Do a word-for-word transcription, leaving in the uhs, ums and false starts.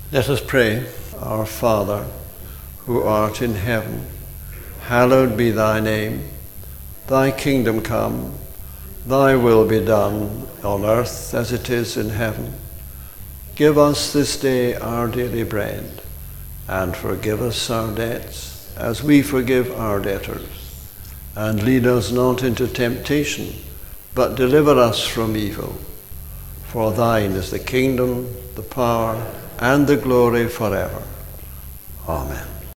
Let us pray. Our Father, who art in heaven, hallowed be thy name. Thy kingdom come, thy will be done on earth as it is in heaven. Give us this day our daily bread, and forgive us our debts as we forgive our debtors. And lead us not into temptation, but deliver us from evil. For thine is the kingdom, the power, and the glory forever. Amen.